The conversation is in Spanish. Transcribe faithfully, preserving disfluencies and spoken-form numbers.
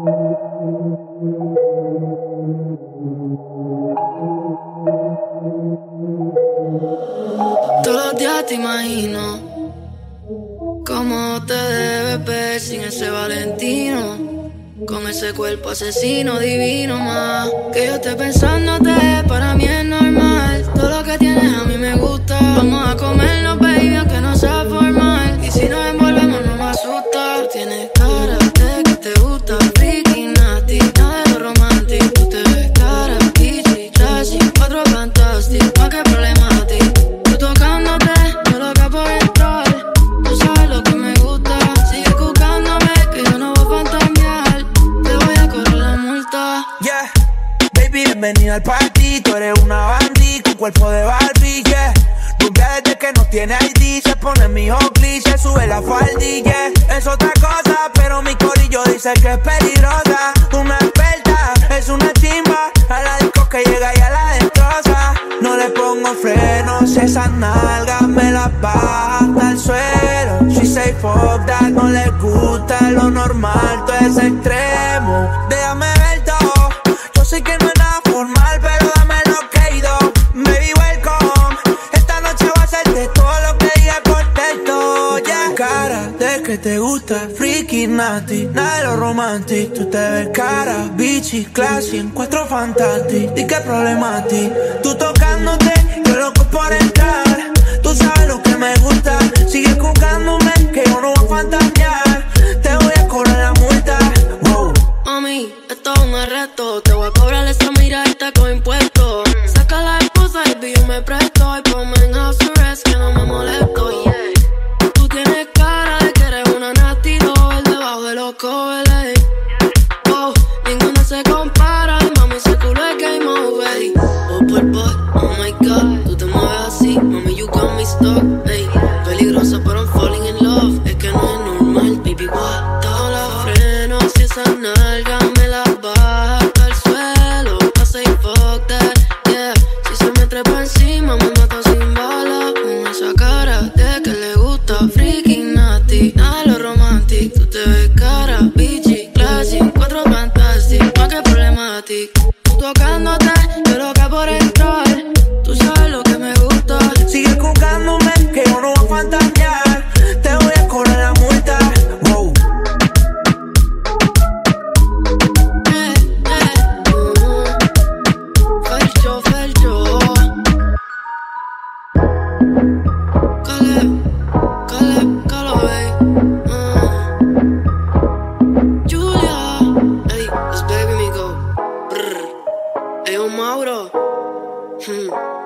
Todos los días te imagino cómo te debes ver sin ese Valentino, con ese cuerpo asesino divino más. Que yo esté pensándote, para mí es normal. Todo lo que tienes a mí me gusta. Vamos a comernos, baby, aunque no sea formal. Y si nos envolvemos no me asusta. Tú tienes cara de que te gusta freaky, nasty, nada de lo romántico. Tú te ves cara, kitschy, classy, cuatro fantastic, pa' qué problema a ti. Tú tocándote, yo loca por entrar. Tú sabes lo que me gusta. Sigue buscándome, que yo no voy a fantamear. Te voy a correr la multa. Yeah, baby, bienvenida al party. Tú eres una bandit con cuerpo de Barbie, yeah. Rubia desde que no tiene I D. Se pone mi Oakley, se sube la faldilla, yeah. Es otra cosa, pero mi corillo dice que es peligrosa. Una experta, es una chimba. A la disco que llega y a la destroza. No le pongo frenos, esas nalgas me las baja hasta el suelo. She say fuck that, no le gusta lo normal, todo es extremo. Déjame ver todo, yo sé que no es nada formal, pero dame lo que he ido. Baby, welcome, esta noche voy a hacerte todo lo que diga por texto, yeah. Cara de que te gusta freaky, nasty, nada de lo romantic. Tú te ves cara, bitchy, classy, encuentro fantastic. ¿Y qué problema a ti? Tú tocándote, yo loco por entrar. Tú sabes lo que me gusta. Sigue jugándome, que yo no voy a fantasear. Te voy a cobrar la multa, wow. Mami, esto es un arresto. Te voy a cobrar esa miradita con impuestos. Saca la esposa y yo me presto. Y ponme en house arrest que no me molesto, yeah. Tú tienes cara de que eres una nasty doll debajo de los covers, oh, ninguno se compara. Mami, ese culo es game over. Oh, por boy, oh my god. Tú te mueves así, mami, you got me stuck, ey. Peligrosa, pero I'm falling in love. Es que no es normal, baby, what? Todos los frenos y esas nalgas me las baja hasta el suelo. I say fuck that, yeah. Si se me trepa encima, me mata sin bala. Con esa cara de que le gusta freaky, nasty, nada de lo romantic. Tú te ves cara, bitchy, classy, cuatro fantastic, pa' qué problema a ti. Tú tocándote, yo loca por entrar. Tú sabes lo que me gusta. Sigue jugándome, que yo no voy a fantasear. Te voy a cobrar la multa, wow. Eh, eh, uh, Felcho, Felcho. Caleb, Caleb, Caleb, uh. Julia, ey, it's baby me go. Brr. Ey, un Mauro. Hmm.